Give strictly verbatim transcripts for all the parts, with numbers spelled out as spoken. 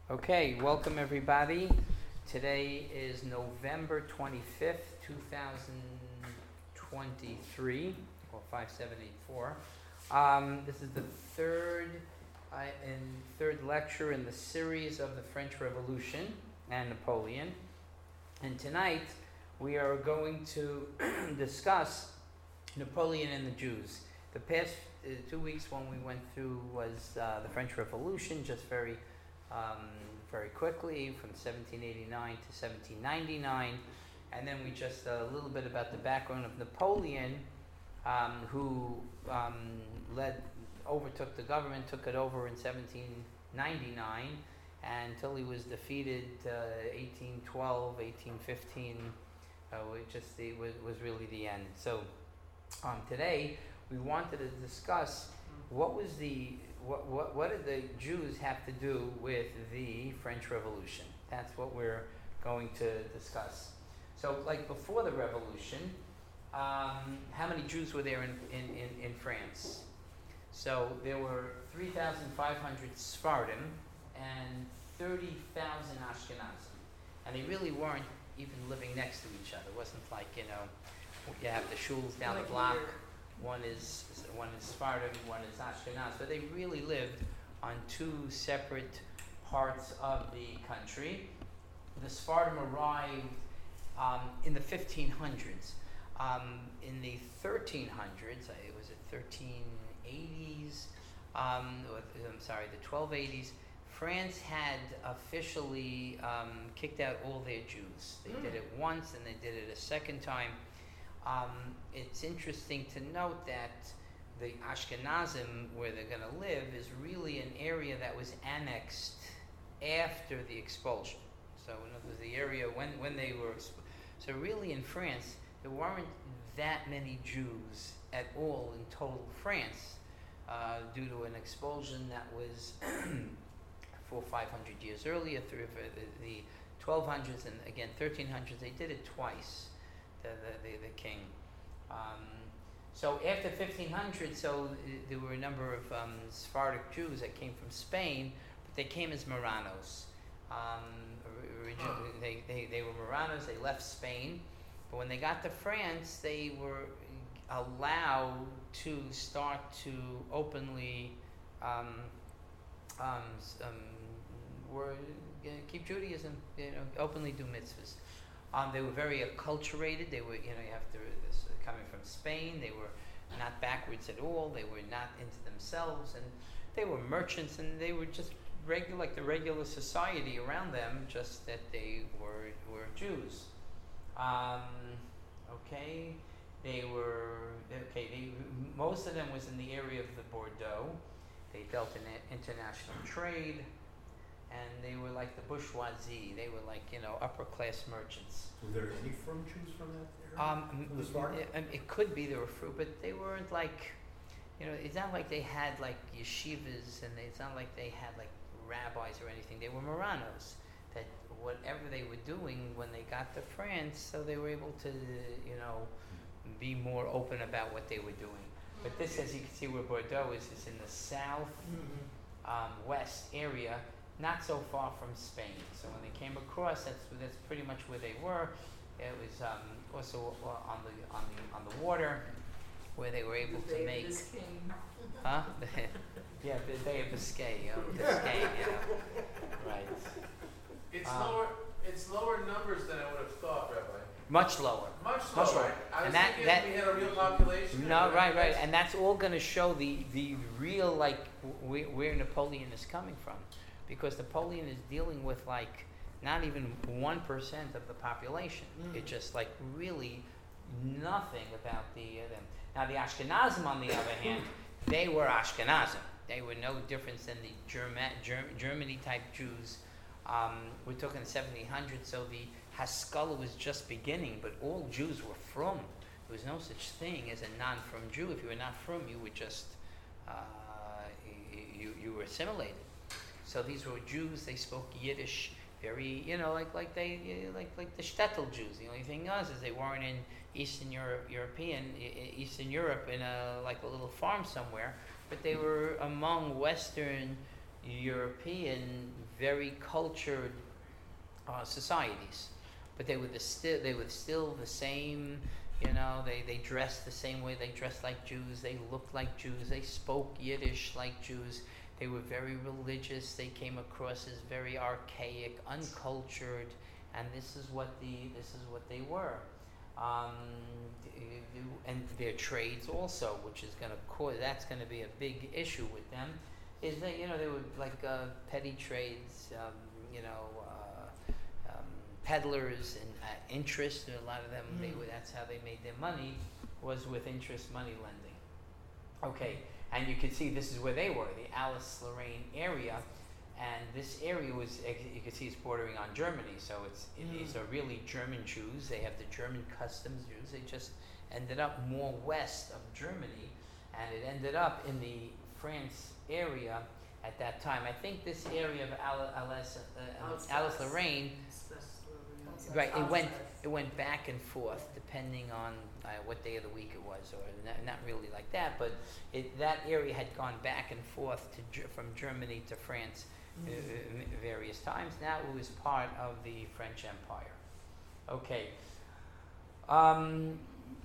Okay, welcome everybody. Today is November twenty-fifth, two thousand twenty-three, or five seven eight four. Um, this is the third uh, and third lecture in the series of the French Revolution and Napoleon. And tonight we are going to discuss Napoleon and the Jews. The past uh, two weeks when we went through was uh, the French Revolution, just very Um, very quickly from seventeen eighty-nine to seventeen ninety-nine, and then we just uh, a little bit about the background of Napoleon, um, who um, led, overtook the government, took it over in seventeen ninety-nine, and until he was defeated uh, eighteen twelve, eighteen fifteen, uh, it just it was, was really the end. So um, today we wanted to discuss what was the What, what what did the Jews have to do with the French Revolution? That's what we're going to discuss. So, like before the Revolution, um, how many Jews were there in, in, in, in France? So there were three thousand five hundred Sephardim and thirty thousand Ashkenazim. And they really weren't even living next to each other. It wasn't like, you know, you have the shuls down the block. One is one is Sephardim, one is Ashkenaz, but they really lived on two separate parts of the country. The Sephardim arrived um, in the fifteen hundreds. Um, in the thirteen hundreds, it was the thirteen eighties, um, or, I'm sorry, the twelve eighties, France had officially um, kicked out all their Jews. They mm. did it once and they did it a second time. Um, it's interesting to note that the Ashkenazim, where they're going to live, is really an area that was annexed after the expulsion. So in other words, the area when, when they were... So really in France, there weren't that many Jews at all in total France uh, due to an expulsion that was four or five hundred years earlier, through the, the twelve hundreds and again thirteen hundreds. They did it twice. The, the, the king. Um, so after fifteen hundred, so uh, there were a number of um, Sephardic Jews that came from Spain, but they came as Marranos. Um, originally, they, they, they were Marranos, they left Spain, but when they got to France, they were allowed to start to openly um, um, um, were, uh, keep Judaism, you know, openly do mitzvahs. Um, they were very acculturated. They were, you know, you have to, this, coming from Spain, they were not backwards at all. They were not into themselves, and they were merchants, and they were just regular, like the regular society around them, just that they were were Jews. Um, okay, they were okay. They, most of them was in the area of the Bordeaux. They dealt in international trade. And they were like the bourgeoisie. They were like, you know, upper class merchants. Were there any from Jews from that area? Um, from the start? It, it could be there were fruit, but they weren't like, you know, it's not like they had like yeshivas, and they, it's not like they had like rabbis or anything. They were Marranos. That whatever they were doing when they got to France, so they were able to, you know, be more open about what they were doing. But this, as you can see, where Bordeaux is, is in the south um, west area. Not so far from Spain. So when they came across, that's that's pretty much where they were. It was um, also on the on the on the water, where they were able the to Bay make. Of Biscayne. Huh? Yeah, the Bay of Biscay. Oh, Biscay. Yeah. Right. It's Um, lower. It's lower numbers than I would have thought, Rabbi. Much lower. Much lower. Much lower. I was And that- thinking that- we had a real population. No, and right, right, that's- and that's all going to show the the real like where, where Napoleon is coming from. Because Napoleon is dealing with like not even one percent of the population. Mm. It's just like really nothing about the uh, them. Now the Ashkenazim, on the other hand, they were Ashkenazim. They were no different than the German, Germ- Germany type Jews. Um, we're talking the seventeen hundreds, so the Haskalah was just beginning, but all Jews were from. There was no such thing as a non-from Jew. If you were not from, you were just uh, you, you were assimilated. So these were Jews. They spoke Yiddish, very, you know, like like they like like the shtetl Jews. The only thing was is they weren't in Eastern Europe, European, Eastern Europe in a like a little farm somewhere, but they were among Western, European, very cultured uh, societies, but they were the still they were still the same. You know, they they dressed the same way. They dressed like Jews. They looked like Jews. They spoke Yiddish like Jews. They were very religious. They came across as very archaic, uncultured, and this is what the this is what they were. Um, and their trades also, which is going to cause that's going to be a big issue with them, is that you know they were like uh, petty trades, um, you know, uh, um, peddlers and uh, interest. A lot of them, mm. they were, that's how they made their money, was with interest money lending. Okay, and you can see this is where they were, the Alsace-Lorraine area. And this area was, you can see it's bordering on Germany, so it's mm. these are really German Jews. They have the German customs Jews. They just ended up more west of Germany, and it ended up in the France area at that time. I think this area of Alsace-Lorraine, uh, right? It went it went back and forth depending on uh, what day of the week it was, or not, not really like that, but it, that area had gone back and forth to from Germany to France. Uh, various times. Now it was part of the French Empire. Okay. Um,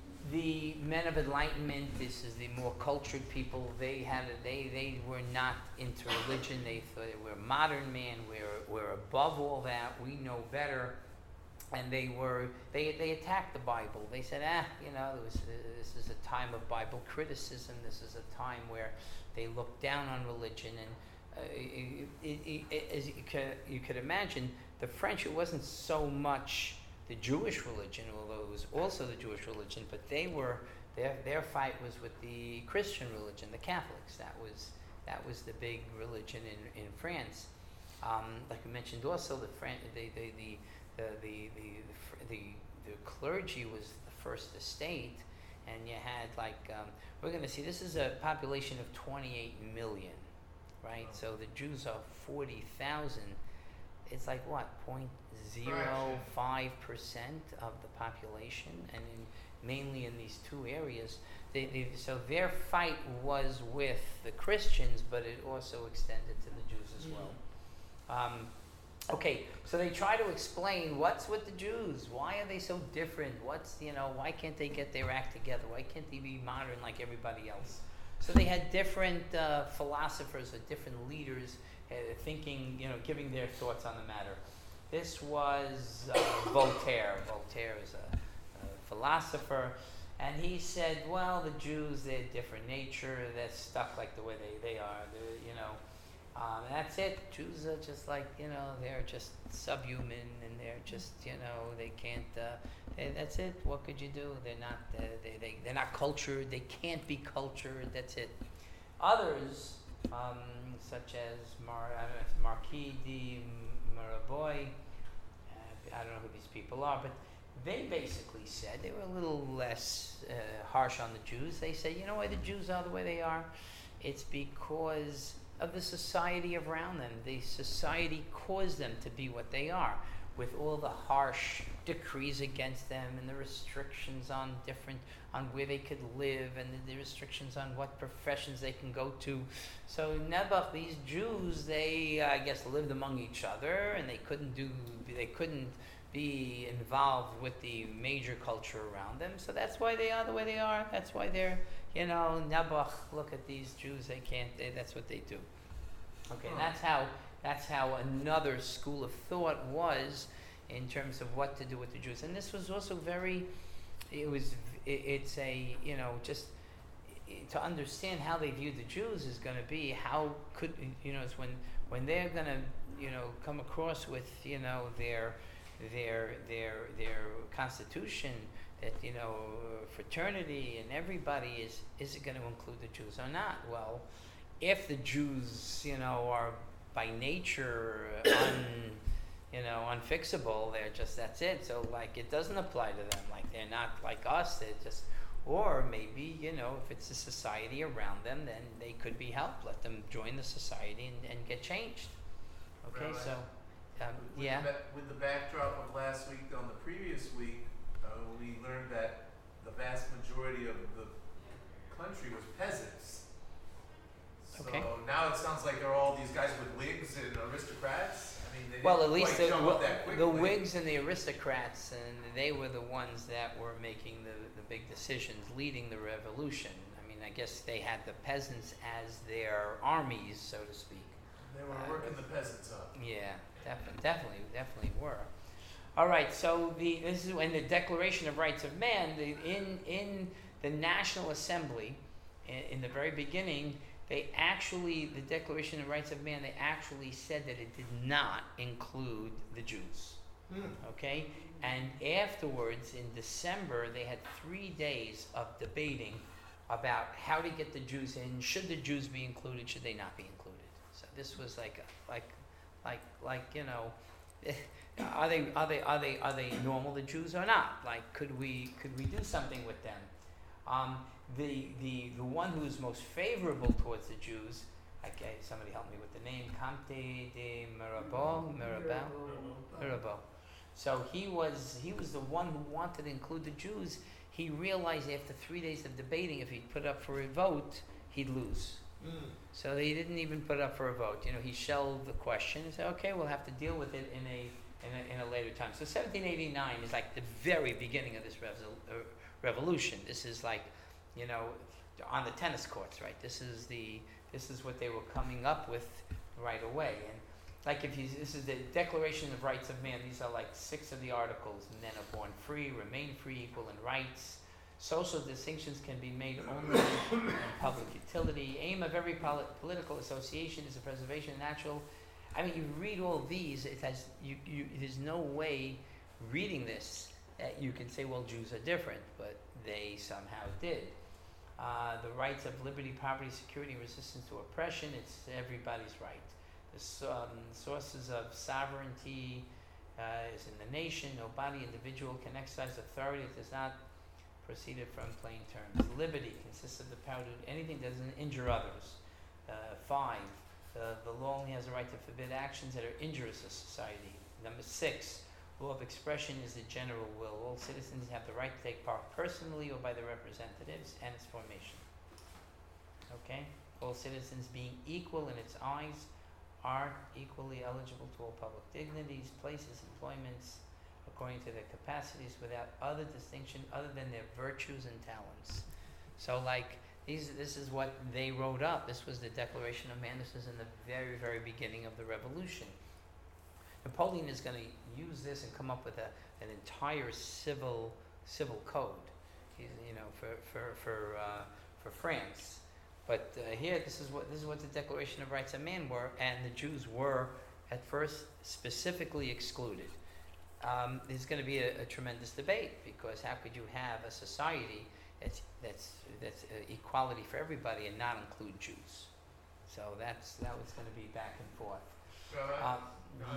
the men of enlightenment, this is the more cultured people, they had a, they they were not into religion. They thought they were modern man, we're we're above all that, we know better. And they were they they attacked the Bible. They said, ah, you know, this, this is a time of Bible criticism. This is a time where they looked down on religion. And Uh, it, it, it, as you could, you could imagine, the French, it wasn't so much the Jewish religion, although it was also the Jewish religion, but they were, their their fight was with the Christian religion, the Catholics. That was that was the big religion in, in France. Um, like I mentioned also, the Fran- the, the, the, the, the, the, the, the clergy was the first estate, and you had like, um, we're going to see, this is a population of twenty-eight million. Right, so the Jews are forty thousand. It's like what, point zero five percent of the population, and in, mainly in these two areas. They, they, so their fight was with the Christians, but it also extended to the Jews as well. Um, okay, so they try to explain what's with the Jews. Why are they so different? What's you know? Why can't they get their act together? Why can't they be modern like everybody else? So they had different uh, philosophers or different leaders uh, thinking, you know, giving their thoughts on the matter. This was uh, Voltaire. Voltaire is a, a philosopher, and he said, well, the Jews, they're different nature, they're stuck like the way they, they are, they're, you know. Um, and that's it. Jews are just like, you know, they're just subhuman, and they're just, you know, they can't, uh, they, that's it. What could you do? They're not, uh, they, they, they're not cultured. They can't be cultured. That's it. Others, um, such as Mar- I don't know, it's Marquis de Mirabeau, uh, I don't know who these people are, but they basically said, they were a little less uh, harsh on the Jews. They said, you know why the Jews are the way they are? It's because of the society around them. The society caused them to be what they are, with all the harsh decrees against them and the restrictions on different, on where they could live, and the, the restrictions on what professions they can go to. So Nebuch, these Jews, they uh, I guess lived among each other, and they couldn't do, they couldn't be involved with the major culture around them. So that's why they are the way they are. That's why they're, you know, Nebuch, look at these Jews, they can't, they, that's what they do. Okay, oh. that's how that's how another school of thought was in terms of what to do with the Jews. And this was also very, it was, it, it's a, you know, just to understand how they viewed the Jews is going to be how could, you know, it's when, when they're going to, you know, come across with, you know, their, their, their, their constitution, that, you know, fraternity and everybody is, is it going to include the Jews or not? Well, if the Jews, you know, are by nature un, you know, unfixable, they're just, that's it. So, like, it doesn't apply to them. Like, they're not like us. They're just, or maybe, you know, if it's a society around them, then they could be helped. Let them join the society and, and get changed. Okay, Rabbi, so, um, with yeah. The, with the backdrop of last week, on the previous week, uh, we learned that the vast majority of the country was peasants. So Okay. now it sounds like they're all these guys with wigs and aristocrats. I mean, they Well, didn't at least quite the, jump up that the quickly. Whigs and the aristocrats, and they were the ones that were making the, the big decisions, leading the revolution. I mean, I guess they had the peasants as their armies, so to speak. They were Uh, working the peasants up. Yeah, definitely, definitely, definitely were. All right, so the this is when the Declaration of Rights of Man, the, in in the National Assembly, in, in the very beginning, they actually the Declaration of Rights of Man, they actually said that it did not include the Jews. Hmm. Okay, and afterwards in December they had three days of debating about how to get the Jews in. Should the Jews be included? Should they not be included? So this was like like like like you know. Are they are they are they are they normal, the Jews, or not? Like, could we could we do something with them? Um, the the the one who is most favorable towards the Jews, okay, somebody help me with the name, Comte de Mirabeau, Mirabeau, Mirabeau. So he was he was the one who wanted to include the Jews. He realized after three days of debating, if he put up for a vote, he'd lose. Hmm. So he didn't even put up for a vote. You know, he shelved the question and said, "Okay, we'll have to deal with it in a in a, in a later time." So seventeen eighty-nine is like the very beginning of this revol- uh, revolution. This is like, you know, on the tennis courts, right? This is the this is what they were coming up with right away. And like if you this is the Declaration of Rights of Man. These are like six of the articles. Men are born free, remain free, equal in rights. Social distinctions can be made only in public utility. Aim of every poli- political association is the preservation of natural. I mean, you read all these, it has you, you. There's no way reading this that you can say, well, Jews are different, but they somehow did. Uh, the rights of liberty, poverty, security, resistance to oppression. It's everybody's right. The so- um, sources of sovereignty uh, is in the nation. No body, individual can exercise authority. It does not proceeded from plain terms. Liberty consists of the power to do anything that doesn't injure others. Uh, five, the, the law only has the right to forbid actions that are injurious to society. Number six, law of expression is the general will. All citizens have the right to take part personally or by their representatives and its formation. Okay? All citizens being equal in its eyes are equally eligible to all public dignities, places, employments, according to their capacities, without other distinction other than their virtues and talents. So, like, these, this is what they wrote up. This was the Declaration of Man. This is in the very, very beginning of the revolution. Napoleon is going to use this and come up with a, an entire civil civil code, He's, you know, for for for uh, for France. But uh, here, this is what this is what the Declaration of Rights of Man were, and the Jews were at first specifically excluded. Um, there's going to be a, a tremendous debate, because how could you have a society that's that's that's uh, equality for everybody and not include Jews? So that's that was going to be back and forth. Uh, Um,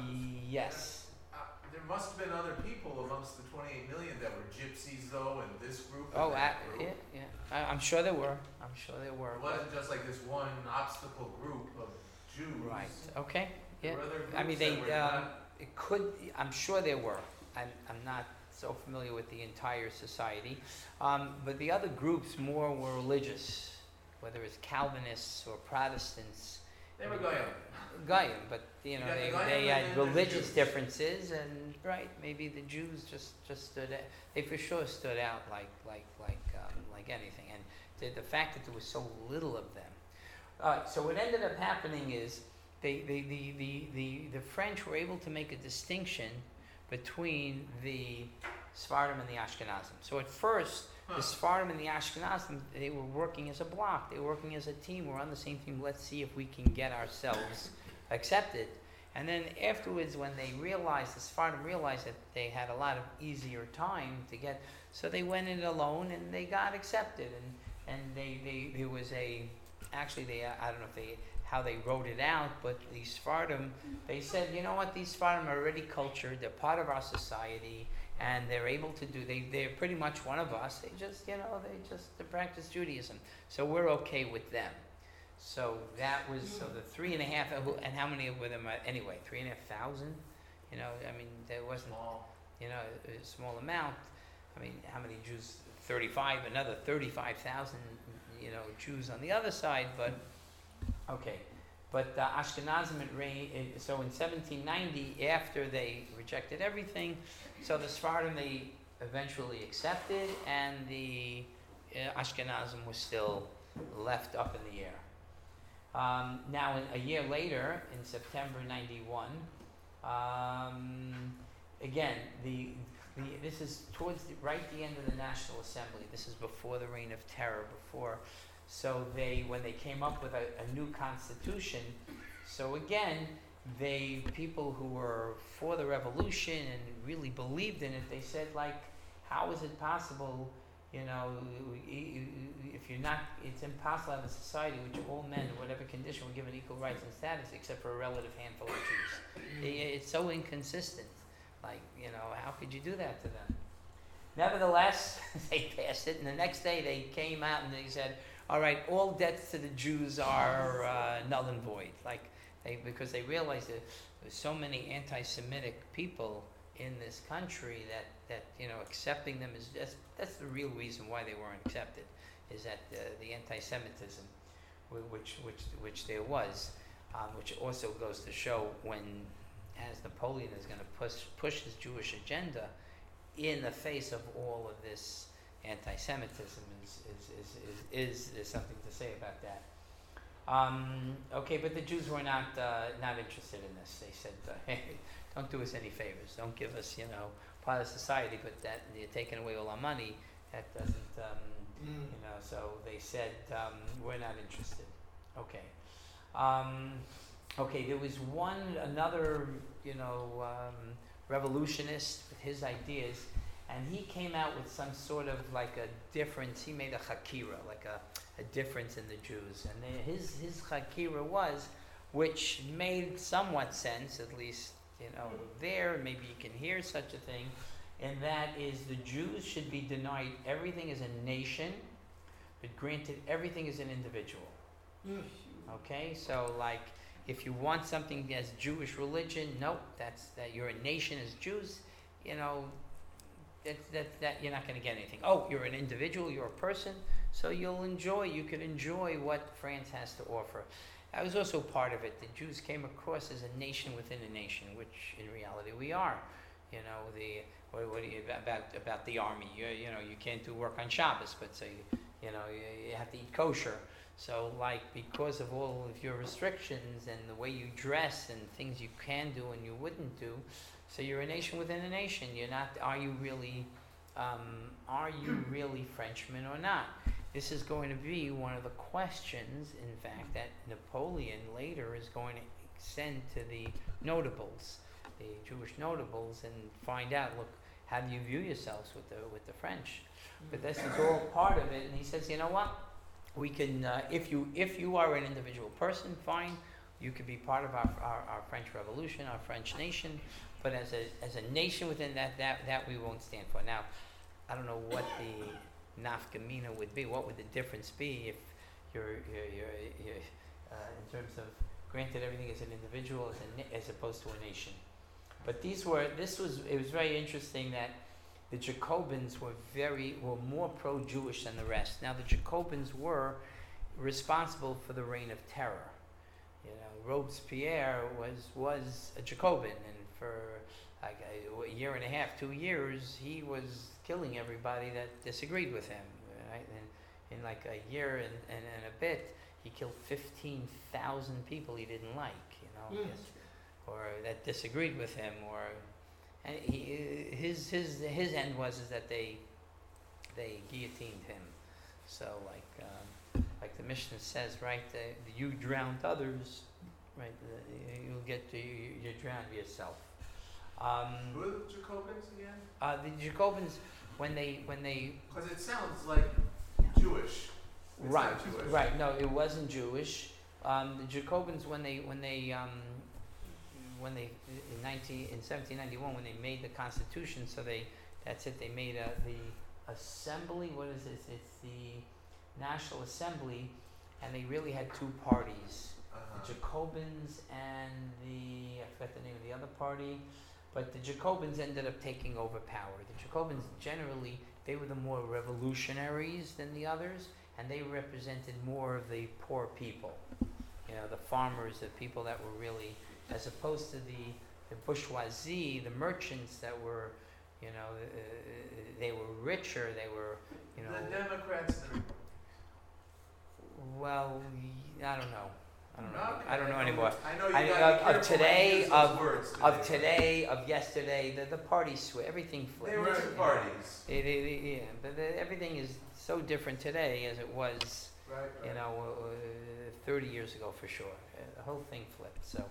yes. uh, there must have been other people amongst the twenty-eight million that were gypsies, though, and this group and Oh, uh, that group. yeah, yeah. I, I'm sure there were. I'm sure there were. It wasn't just like this one obstacle group of Jews. Right. Okay. There Yeah. were other I mean, groups they. that were Um, not- it could. I'm sure there were. I'm. I'm not so familiar with the entire society, um, but the other groups more were religious, whether it's Calvinists or Protestants. They were going. Goyim, but you know You got they, the Goyim they and had then there's religious Jews. differences, and right, maybe the Jews just, just stood out. They for sure stood out like like like um, like anything, and the, the fact that there was so little of them. All right, so what ended up happening is they, they the, the, the, the French were able to make a distinction between the Sephardim and the Ashkenazim. So at first, Huh. the Sephardim and the Ashkenazim, they were working as a block. They were working as a team. We're on the same team. Let's see if we can get ourselves accepted. And then afterwards, when they realized, the Sephardim realized that they had a lot of easier time to get, so they went in alone and they got accepted. And and they, they there was a, actually they I don't know if they how they wrote it out, but the Sephardim, they said, you know what, these Sephardim are already cultured. They're part of our society. And they're able to do, they, they're pretty much one of us. They just, you know, they just they practice Judaism. So we're okay with them. So that was, so the three and a half, and how many were them anyway? Three and a half thousand? You know, I mean, there wasn't, Small. you know, a small amount. I mean, how many Jews? thirty-five, another thirty-five thousand, you know, Jews on the other side. But Okay, but uh, Ashkenazim it reign. It, so in seventeen ninety, after they rejected everything, so the Sephardim they eventually accepted, and the uh, Ashkenazim was still left up in the air. Um, now, in, a year later, in September ninety-one, um, again, the, the this is towards the, right at the end of the National Assembly. This is before the Reign of Terror. Before, so they when they came up with a, a new constitution. So again, they people who were for the revolution and really believed in it. They said, like, how is it possible? You know, if you're not, it's impossible to have a society in which all men, in whatever condition, were given equal rights and status, except for a relative handful of Jews. It's so inconsistent. Like, you know, how could you do that to them? Nevertheless, they passed it, and the next day they came out and they said, all right, all debts to the Jews are uh, null and void. Like, they, because they realized that there's so many anti-Semitic people in this country that, that you know, accepting them is just, that's the real reason why they weren't accepted, is that uh, the anti-Semitism, which which which there was, um, which also goes to show when, as Napoleon is going to push push his Jewish agenda, in the face of all of this anti-Semitism, is is is is, is, is something to say about that. Um, okay, but the Jews were not uh, not interested in this. They said, uh, hey, don't do us any favors. Don't give us, you know, part of society, but that you're taking away all our money. That doesn't, um, mm. you know. So they said, um, we're not interested. Okay. Um, okay. There was one another, you know, um, revolutionist with his ideas, and he came out with some sort of like a difference. He made a chakira, like a, a difference in the Jews, and they, his his chakira was, which made somewhat sense, at least. You know, there, maybe you can hear such a thing, and that is the Jews should be denied everything as a nation, but granted everything as an individual. Okay, so like, if you want something as Jewish religion, nope, that's that you're a nation as Jews, you know, that that that you're not going to get anything. Oh, you're an individual, you're a person, so you'll enjoy, you could enjoy what France has to offer. That was also part of it. The Jews came across as a nation within a nation, which in reality we are. You know, the what, what do you, about about the army? You, you know, you can't do work on Shabbos, but so you, you know you, you have to eat kosher. So like because of all of your restrictions and the way you dress and things you can do and you wouldn't do, so you're a nation within a nation. You're not. Are you really? Um, are you really Frenchmen or not? This is going to be one of the questions, in fact, that Napoleon later is going to send to the notables, the Jewish notables, and find out, look, how do you view yourselves with the with the French? But this is all part of it, and he says, you know what? We can, uh, if you if you are an individual person, fine, you could be part of our, our, our French Revolution, our French nation, but as a as a nation within that, that, that we won't stand for. Now, I don't know what the nafkamina would be. What would the difference be if you're, you're, you're, you're uh, in terms of granted everything as an individual as, a na- as opposed to a nation? But these were this was it was very interesting that the Jacobins were very were more pro-Jewish than the rest. Now the Jacobins were responsible for the Reign of Terror. You know, Robespierre was was a Jacobin, and for like a, a year and a half, two years, he was killing everybody that disagreed with him. Right? And in like a year and, and, and a bit, he killed fifteen thousand people he didn't like, you know, Mm. or that disagreed with him, or and he, his his his end was is that they they guillotined him. So like um, like the Mishnah says, right? The, the, you drowned others, right? The, you'll get to you, you drowned yourself. Um, Who are the Jacobins again? uh, the Jacobins, when they when they Because it sounds like Jewish. It's right not Jewish. right no, it wasn't Jewish. Um, the Jacobins when they when they um, when they in nineteen in seventeen ninety-one when they made the Constitution, so they that's it. They made a, the Assembly. What is this? It's the National Assembly, and they really had two parties: Uh-huh. the Jacobins and the I forgot the name of the other party. But the Jacobins ended up taking over power. The Jacobins generally, they were the more revolutionaries than the others, and they represented more of the poor people. You you know, the farmers, the people that were really, as opposed to the, the bourgeoisie, the merchants that were, you know, uh, they were richer, they were, you know. The Democrats, the Well, y- I don't know. I don't know. Okay, I don't know I anymore. I know you I- gotta be of- of careful when you today, use those of- words Of today, of yesterday, the the parties switch. Everything flipped. They were two parties. It, it, it- yeah, but the, everything is so different today as it was, Right, right. you know, uh, thirty years ago for sure. Uh, the whole thing flipped. So,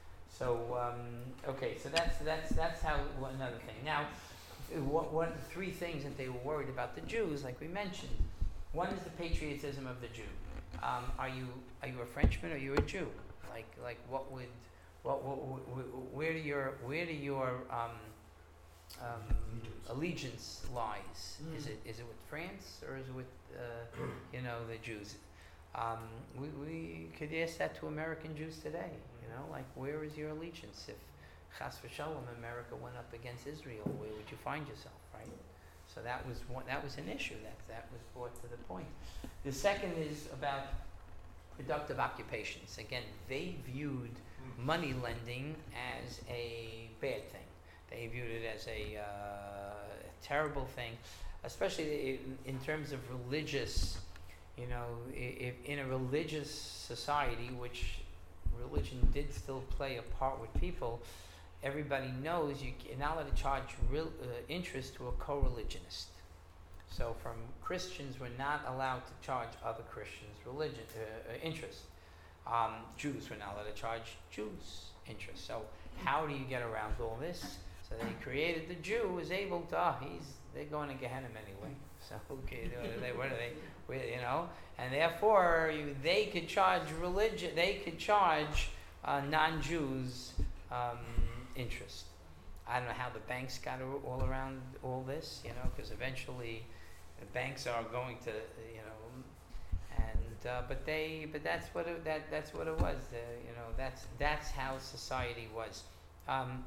so um, okay. So that's that's that's how one another thing. Now, uh, what what three things that they were worried about the Jews, like we mentioned. One is the patriotism of the Jew. Um, are you are you a Frenchman or are you a Jew? Like like what would what, what, what where do your where do your um, um, allegiance lies? Mm. Is it is it with France or is it with uh, you know the Jews? Um, we we could ask that to American Jews today. You know, like where is your allegiance? If Chas v'Shalom America went up against Israel, where would you find yourself? Right. So that was one, that was an issue that that was brought to the point. The second is about productive occupations. Again, they viewed money lending as a bad thing. They viewed it as a uh, terrible thing, especially in, in terms of religious. You know, if in a religious society, which religion did still play a part with people, everybody knows you, you're not allowed to charge real, uh, interest to a co-religionist. So from Christians, we're not allowed to charge other Christians religion uh, uh, interest. Um, Jews were not allowed to charge Jews interest. So how do you get around all this? So they created the Jew was able to. Oh, he's they're going to Gehenna anyway. So okay, what are they? What are they? we- You know, and therefore you, they could charge religion. They could charge uh, non-Jews um, interest. I don't know how the banks got a- all around all this. You know, because eventually the banks are going to, you know, and uh, but they, but that's what it, that that's what it was. Uh, you know, that's that's how society was. Um,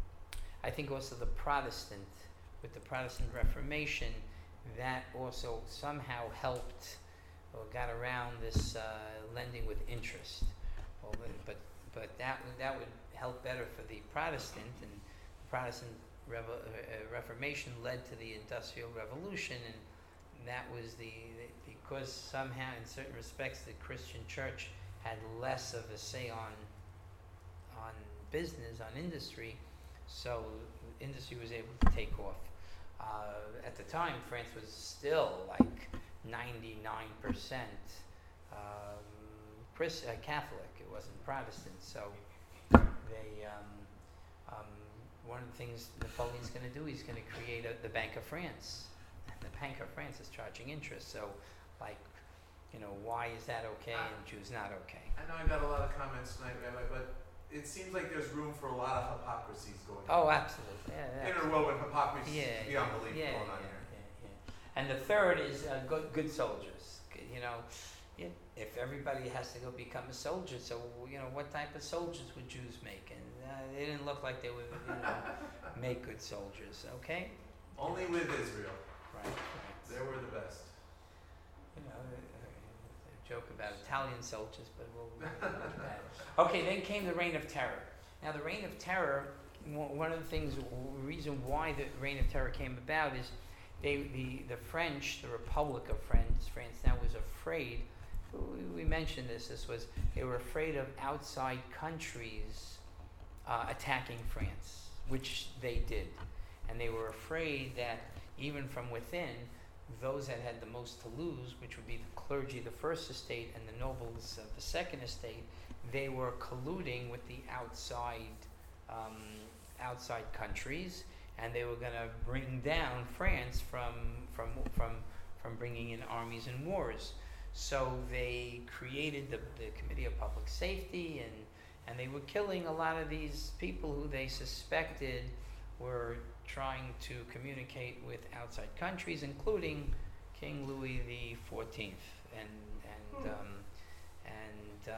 I think also the Protestant, with the Protestant Reformation, that also somehow helped or got around this uh, lending with interest. Well, but but that would- that would help better for the Protestant, and the Protestant Revo- uh, Reformation led to the Industrial Revolution, and that was the, the because somehow in certain respects the Christian Church had less of a say on on business, on industry, so industry was able to take off. Uh, at the time, France was still like ninety-nine percent um, Chris, uh, Catholic. It wasn't Protestant. So they, um, um, one of the things Napoleon's going to do, he's going to create a, the Bank of France. And the Bank of France is charging interest. So, like, you know, why is that okay and Jews not okay? I know I got a lot of comments tonight, Rabbi, but it seems like there's room for a lot of hypocrisies going on. Oh, absolutely. Yeah, yeah. Interwoven hypocrisy Yeah, beyond yeah, belief yeah, going on yeah, here. yeah, yeah. And the third is uh, good, good soldiers. Good- You know, i- if everybody has to go become a soldier, so you know, what type of soldiers would Jews make? And uh, they didn't look like they would, you know, make good soldiers. Okay. Only with Israel. Right. Right. They were the best. You know, uh, uh, joke about Italian soldiers, but we'll. we'll look at it. Okay, then came the Reign of Terror. Now, the Reign of Terror, one one of the things, the reason why the Reign of Terror came about is they, the, the French, the Republic of France, France now was afraid, we, we mentioned this, this was, they were afraid of outside countries uh, attacking France, which they did. And they were afraid that even from within, those that had the most to lose, which would be the clergy of the first estate and the nobles of the second estate, they were colluding with the outside um, outside countries, and they were going to bring down France from from from from bringing in armies and wars. So they created the, the Committee of Public Safety, and and they were killing a lot of these people who they suspected were trying to communicate with outside countries, including King Louis the Fourteenth and and um, and uh,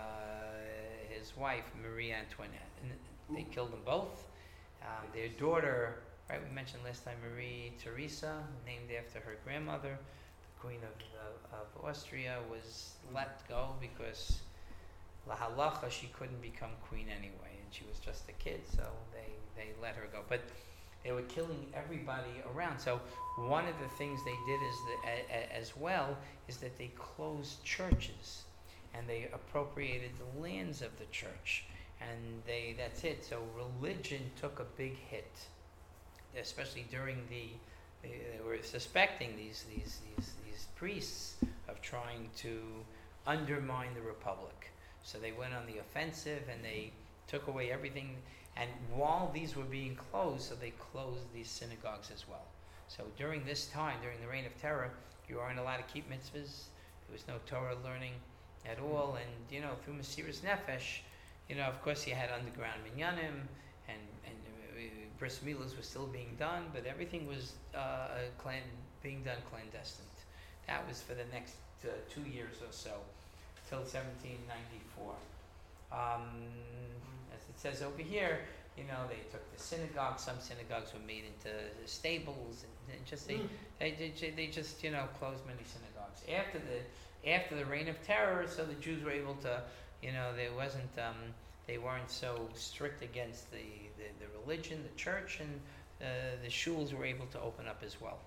his wife Marie Antoinette. And they killed them both. Um, their daughter, right? We mentioned last time, Marie Theresa, named after her grandmother, the Queen of, of, of Austria, was let go because La halacha, she couldn't become queen anyway, and she was just a kid, so they, they let her go. But they were killing everybody around. So one of the things they did is that, a, a, as well is that they closed churches, and they appropriated the lands of the church, and they that's it. So religion took a big hit, especially during the they, they were suspecting these these these these priests of trying to undermine the republic. So they went on the offensive and they took away everything. And while these were being closed, so they closed these synagogues as well. So during this time, during the reign of terror, you weren't allowed to keep mitzvahs. There was no Torah learning at all. And, you know, through Mesiras Nefesh, you know, of course you had underground minyanim, and, and uh, bris milas was still being done, but everything was uh, clan- being done clandestine. That was for the next uh, two years or so, till seventeen ninety-four. Um, as it says over here, you know, they took the synagogue. Some synagogues were made into stables, and, and just they, mm. they, they they just you know closed many synagogues after the after the reign of terror. So the Jews were able to, you know, there wasn't um, they weren't so strict against the, the, the religion, the church, and uh, the shuls were able to open up as well.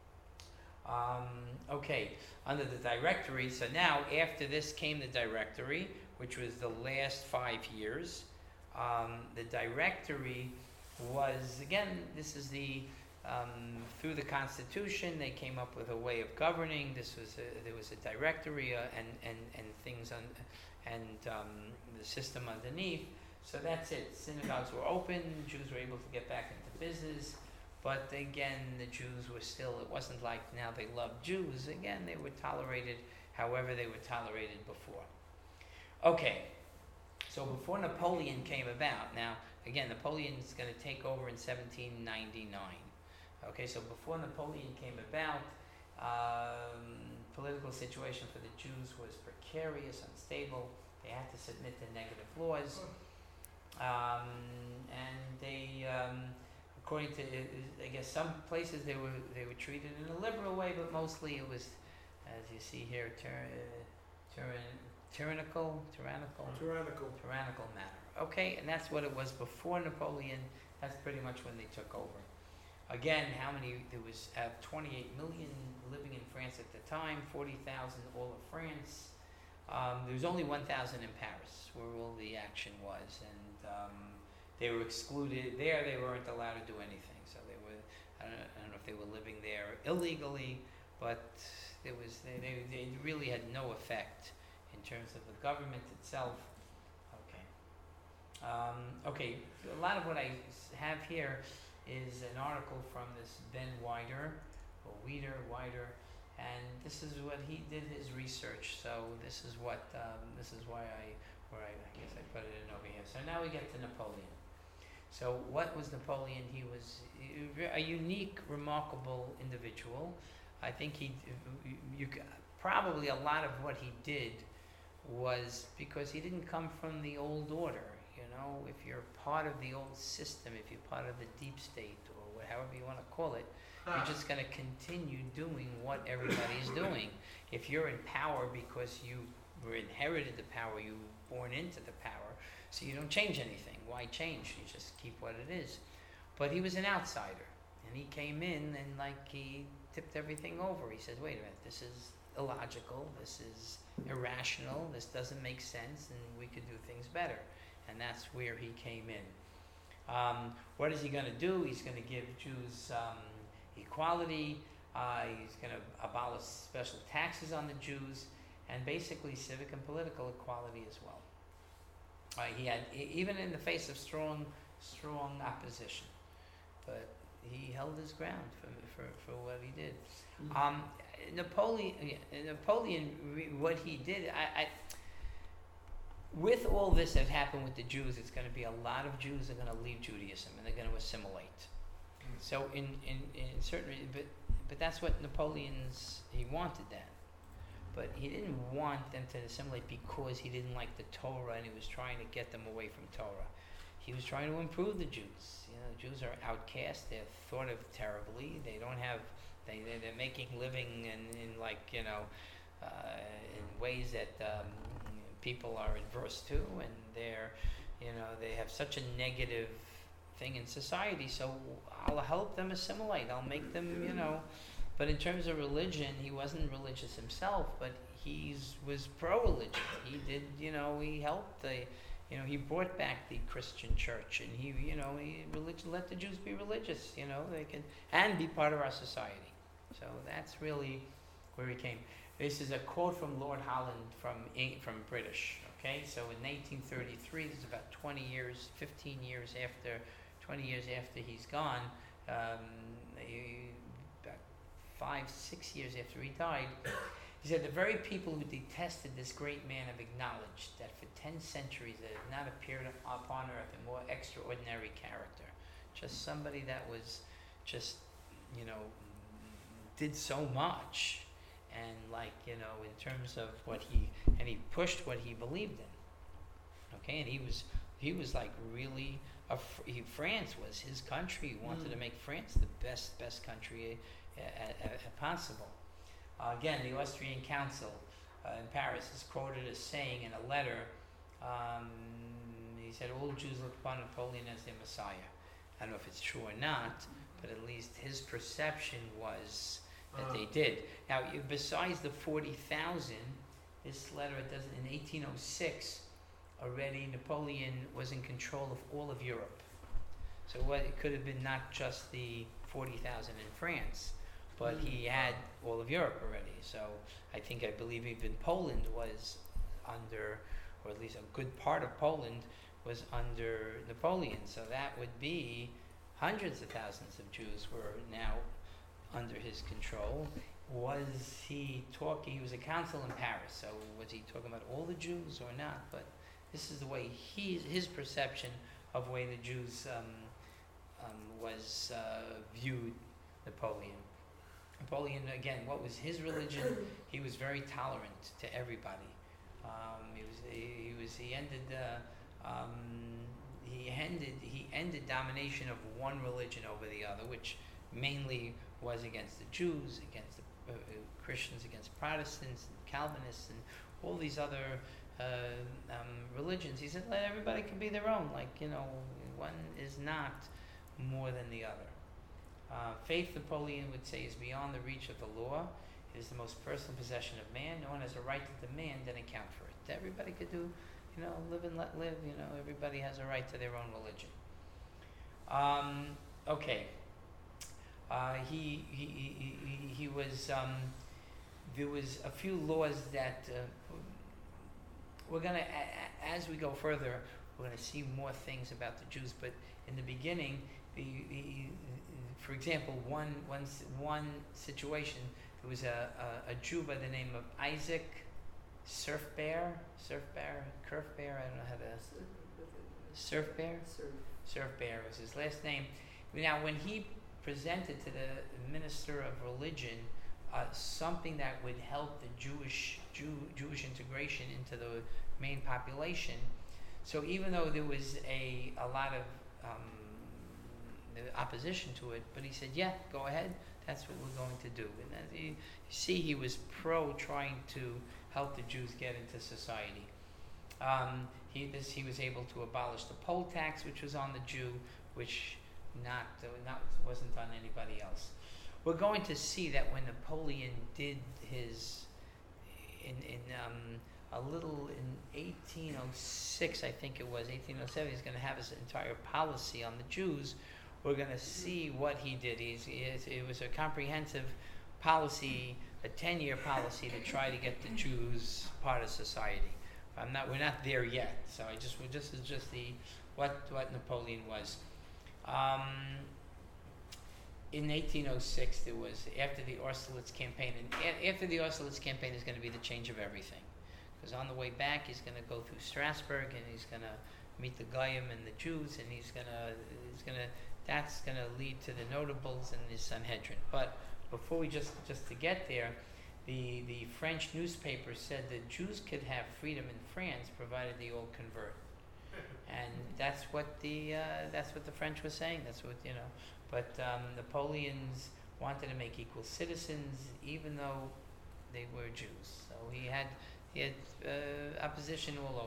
Um, okay, under the directory. So now after this came the directory, which was the last five years. Um, the directory was, again, this is the, um, through the Constitution, they came up with a way of governing. This was a, there was a directory uh, and, and, and things on, and um, the system underneath. So that's it. Synagogues were open. Jews were able to get back into business. But again, the Jews were still, it wasn't like now they loved Jews. Again, they were tolerated however they were tolerated before. Okay. So before Napoleon came about, now, again, Napoleon's going to take over in seventeen ninety-nine. Okay, so before Napoleon came about, um, political situation for the Jews was precarious, unstable. They had to submit to negative laws. Um, and they, um, according to, I guess, some places they were they were treated in a liberal way, but mostly it was, as you see here, tyr- tyr- tyrannical, tyrannical, Tyrannical. tyrannical manner. Okay, and that's what it was before Napoleon. That's pretty much when they took over. Again, how many? There was uh, twenty-eight million living in France at the time, forty thousand all of France. Um, there was only one thousand in Paris, where all the action was, and um, they were excluded. There, they weren't allowed to do anything. So they were. I don't know, I don't know if they were living there illegally, but there was. They, they, they really had no effect in terms of the government itself. Okay. Um, okay, a lot of what I have here is an article from this Ben Wider, or Weider, Wider, and this is what he did his research. So this is what, um, this is why I, where I, I guess I put it in over here. So now we get to Napoleon. So what was Napoleon? He was a unique, remarkable individual. I think he, you, probably a lot of what he did was because he didn't come from the old order. You know, if you're part of the old system, if you're part of the deep state, or however you want to call it, you're just going to continue doing what everybody's doing. If you're in power because you were inherited the power, you were born into the power, so you don't change anything. Why change? You just keep what it is. But he was an outsider, and he came in and like he tipped everything over. He said, wait a minute, this is illogical, this is irrational, this doesn't make sense, and we could do things better. And that's where he came in. Um, what is he going to do? He's going to give Jews um, equality. Uh, he's going to abolish special taxes on the Jews, and basically civic and political equality as well. Uh, he had, even in the face of strong, strong opposition, but he held his ground for for, for what he did. Mm-hmm. Um, Napoleon, Napoleon, what he did, I, I, with all this that happened with the Jews, it's going to be a lot of Jews are going to leave Judaism and they're going to assimilate. Mm-hmm. So in, in, in certain, but but that's what Napoleon's, he wanted that. But he didn't want them to assimilate because he didn't like the Torah and he was trying to get them away from Torah. He was trying to improve the Jews. You know, the Jews are outcast. They're thought of terribly. They don't have, they, they're making living in, in like, you know, uh, in ways that um, people are adverse to, and they're, you know, they have such a negative thing in society. So I'll help them assimilate. I'll make them, you know. But in terms of religion, he wasn't religious himself, but he was pro-religion. He did, you know, he helped the, you know, he brought back the Christian church, and he, you know, he religion, let the Jews be religious, you know, they can, and be part of our society. So that's really where he came. This is a quote from Lord Holland from from British. Okay, so in eighteen thirty-three, this is about twenty years, fifteen years after, twenty years after he's gone. Um, he, about five, six years after he died, he said, the very people who detested this great man have acknowledged that for ten centuries there has not appeared upon earth a more extraordinary character. Just somebody that was just, you know, did so much. And like, you know, in terms of what he, and he pushed what he believed in. Okay, and he was, he was like really, a, he, France was his country. He wanted mm. to make France the best, best country uh, uh, uh, possible. Uh, again, the Austrian Council uh, in Paris is quoted as saying in a letter, um, he said, all Jews look upon Napoleon as their Messiah. I don't know if it's true or not, but at least his perception was that they did. Now, besides the forty thousand, this letter, it doesn't, in eighteen oh six, already Napoleon was in control of all of Europe. So what, it could have been not just the forty thousand in France, but he had all of Europe already. So I think, I believe even Poland was under, or at least a good part of Poland was under Napoleon. So that would be hundreds of thousands of Jews were now under his control. Was he talking, he was a council in Paris, so was he talking about all the Jews or not? But this is the way he, his perception of the way the Jews um, um, was uh, viewed Napoleon. Napoleon, again, what was his religion? He was very tolerant to everybody. Um, he was, he, he was, he ended, uh, um, he ended, he ended domination of one religion over the other, which mainly was against the Jews, against the uh, Christians, against Protestants and Calvinists and all these other uh, um, religions. He said, let everybody can be their own. Like, you know, one is not more than the other. Uh, faith, Napoleon would say, is beyond the reach of the law. It is the most personal possession of man. No one has a right to demand and account for it. Everybody could do, you know, live and let live. You know, everybody has a right to their own religion. Um, okay. Uh, he, he, he, he, he was, um, there was a few laws that uh, we're going to, as we go further, we're going to see more things about the Jews. But in the beginning, the, the, for example, one, one, one situation, there was a, a, a Jew by the name of Isaac Surfbear, Surfbear, Curfbear, I don't know how to, Surfbear? Surfbear was his last name. Now, when he presented to the minister of religion uh, something that would help the Jewish Jew, Jewish integration into the main population. So even though there was a a lot of um, opposition to it, but he said, "Yeah, go ahead. That's what we're going to do." And as you, you see, he was pro trying to help the Jews get into society. Um, he this he was able to abolish the poll tax, which was on the Jew, which Not, uh, not wasn't on anybody else. We're going to see that when Napoleon did his, in in um, a little in eighteen oh six, I think it was eighteen oh seven, he's going to have his entire policy on the Jews. We're going to see what he did. He's, he is, it was a comprehensive policy, a ten-year policy to try to get the Jews part of society. I'm not. We're not there yet. So I just. This is just the what what Napoleon was. Um, in eighteen oh six, there was, after the Austerlitz campaign, and a- after the Austerlitz campaign is going to be the change of everything. Because on the way back, he's going to go through Strasbourg, and he's going to meet the Goyim and the Jews, and he's going to, he's going to, that's going to lead to the notables and the Sanhedrin. But before we just, just to get there, the, the French newspaper said that Jews could have freedom in France provided they all convert. And that's what the uh, that's what the French was saying. That's what you know. But um, Napoleon's wanted to make equal citizens, even though they were Jews. So he had He had uh, opposition all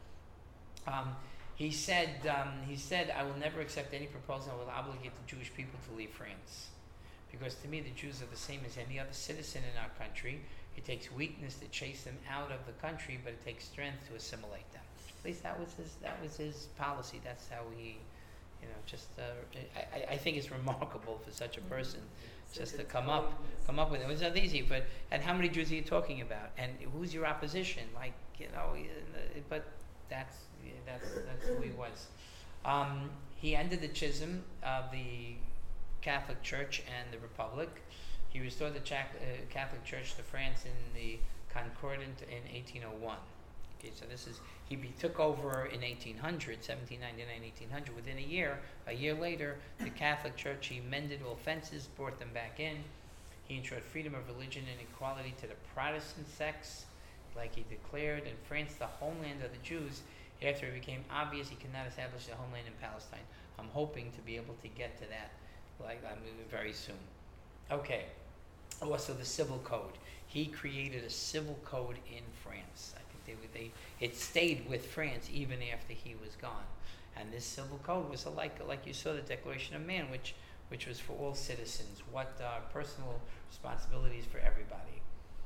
over. Um, he said, um, he said, I will never accept any proposal that will obligate the Jewish people to leave France. Because to me, the Jews are the same as any other citizen in our country. It takes weakness to chase them out of the country, but it takes strength to assimilate them. At least that was his, that was his policy. That's how he, you know, just, uh, I, I think it's remarkable for such a person just to come up, come up with it. It was not easy, but, and how many Jews are you talking about? And who's your opposition? Like, you know, but that's, that's, that's who he was. Um, he ended the schism of the Catholic Church and the Republic. He restored the Ch- uh, Catholic Church to France in the Concordat in eighteen oh one. Okay, so this is, he be, took over in eighteen hundred, seventeen ninety-nine, eighteen hundred. Within a year, a year later, the Catholic Church, he mended all fences, brought them back in. He ensured freedom of religion and equality to the Protestant sects, like he declared. In France, the homeland of the Jews, after it became obvious he could not establish a homeland in Palestine. I'm hoping to be able to get to that, like I'm moving very soon. Okay. Also, the civil code. He created a civil code in France. I think they, they it stayed with France even after he was gone. And this civil code was like like you saw the Declaration of Man, which which was for all citizens. What uh, personal responsibilities for everybody.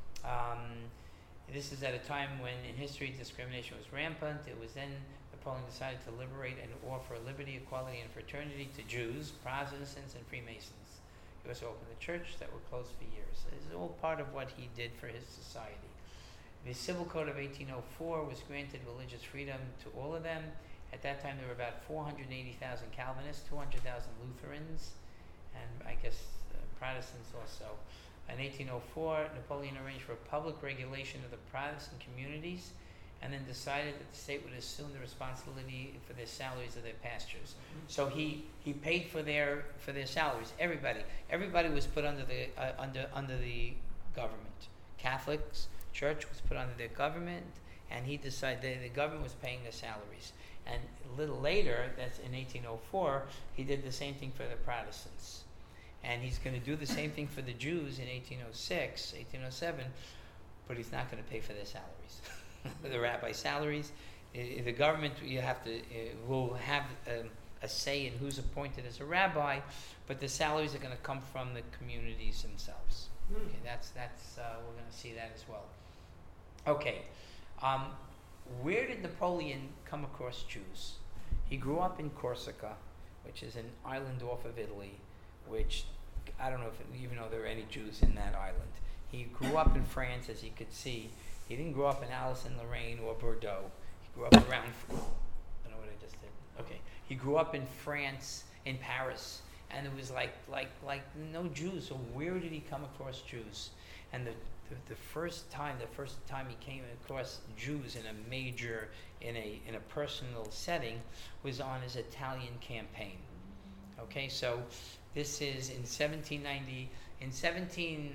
Um, this is at a time when in history discrimination was rampant. It was then Napoleon decided to liberate and offer liberty, equality, and fraternity to Jews, Protestants, and Freemasons. He also opened the church that were closed for years. This is all part of what he did for his society. The Civil Code of eighteen oh four was granted religious freedom to all of them. At that time, there were about four hundred eighty thousand Calvinists, two hundred thousand Lutherans, and I guess uh, Protestants also. In eighteen oh four, Napoleon arranged for public regulation of the Protestant communities, and then decided that the state would assume the responsibility for their salaries of their pastors. So he, he paid for their for their salaries. Everybody, everybody was put under the uh, under under the government. Catholics, church was put under their government, and he decided the, the government was paying their salaries. And a little later, that's in eighteen oh four, he did the same thing for the Protestants, and he's going to do the same thing for the Jews in eighteen oh six, eighteen oh seven, but he's not going to pay for their salaries. The rabbi salaries, uh, the government you have to uh, will have um, a say in who's appointed as a rabbi, but the salaries are going to come from the communities themselves. Mm. Okay, that's that's uh, we're going to see that as well. Okay, um, where did Napoleon come across Jews? He grew up in Corsica, which is an island off of Italy, which I don't know if even know there are any Jews in that island. He grew up in France, as you could see. He didn't grow up in Alsace-Lorraine or Bordeaux. He grew up around, I don't know what I just did. Okay. He grew up in France, in Paris, and it was like like like no Jews. So where did he come across Jews? And the, the, the first time, the first time he came across Jews in a major, in a in a personal setting, was on his Italian campaign. Okay, so this is in seventeen ninety, in seventeen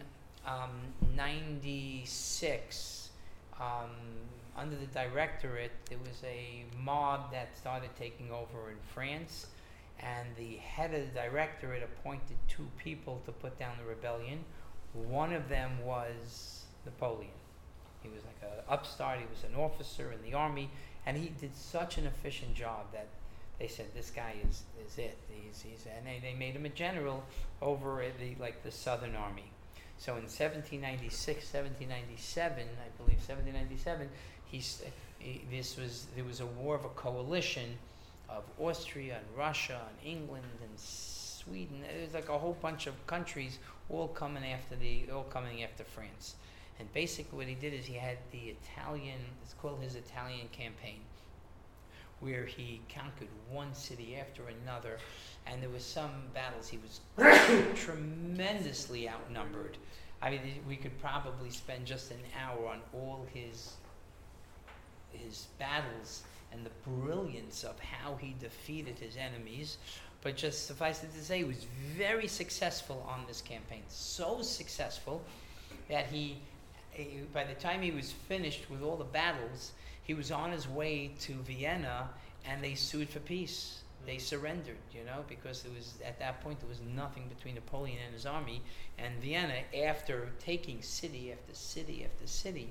ninety-six. Um, under the Directorate, there was a mob that started taking over in France, and the head of the Directorate appointed two people to put down the rebellion. One of them was Napoleon. He was like an upstart. He was an officer in the army, and he did such an efficient job that they said this guy is, is it. He's, he's, and they, they made him a general over at the like the Southern Army. So in seventeen ninety-six, seventeen ninety-seven, I believe seventeen ninety-seven, he's, he, this was there was a war of a coalition of Austria and Russia and England and Sweden. It was like a whole bunch of countries all coming after the all coming after France. And basically what he did is he had the Italian, it's called his Italian campaign, where he conquered one city after another, and there was some battles he was tremendously outnumbered. I mean, we could probably spend just an hour on all his his battles and the brilliance of how he defeated his enemies, but just suffice it to say, he was very successful on this campaign. So successful that he, he by the time he was finished with all the battles, he was on his way to Vienna, and they sued for peace. They surrendered, you know, because there was at that point there was nothing between Napoleon and his army. And Vienna, after taking city after city after city,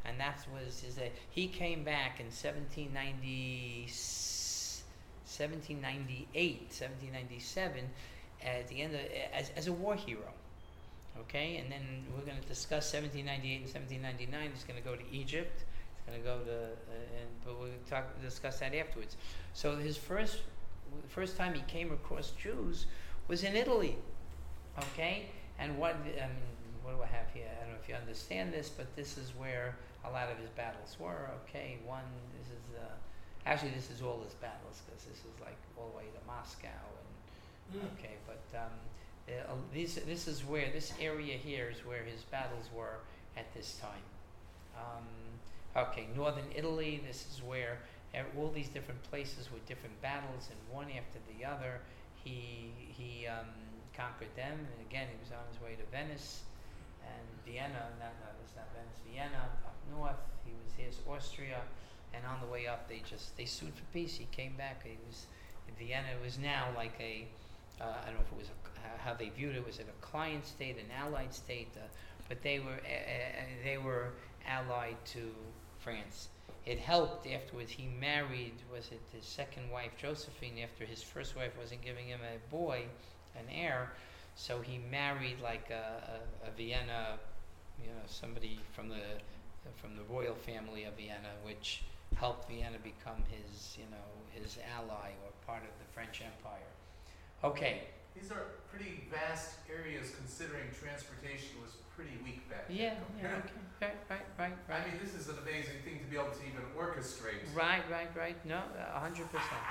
and that was his. Uh, he came back in seventeen ninety, seventeen ninety-eight, seventeen ninety-seven, at the end of, as as a war hero. Okay, and then we're going to discuss seventeen ninety-eight and seventeen ninety-nine. He's going to go to Egypt. He's going to go to, uh, and but we'll talk discuss that afterwards. So his first first time he came across Jews was in Italy. Okay, and what I mean, what do I have here? I don't know if you understand this, but this is where a lot of his battles were. Okay, one this is uh, actually this is all his battles because this is like all the way to Moscow and Mm. okay, but. Um, Uh, these, this is where, this area here is where his battles were at this time. Um, okay, northern Italy, this is where ev- all these different places with different battles, and one after the other, he, he um, conquered them, and again, he was on his way to Venice, and Vienna, no, no, it's not Venice, Vienna, up north, he was, here's Austria, and on the way up, they just, they sued for peace, he came back, he was, Vienna was now like a, uh, I don't know if it was a, how they viewed it. Was it a client state, an allied state? Uh, but they were uh, they were allied to France. It helped afterwards. He married, was it his second wife, Josephine, after his first wife wasn't giving him a boy, an heir. So he married like a, a, a Vienna, you know, somebody from the from the royal family of Vienna, which helped Vienna become his, you know, his ally or part of the French Empire. Okay. These are pretty vast areas considering transportation was pretty weak back then. Yeah, compared- yeah, okay, right, right, right, right. I mean, this is an amazing thing to be able to even orchestrate. Right, right, right. No, a hundred percent.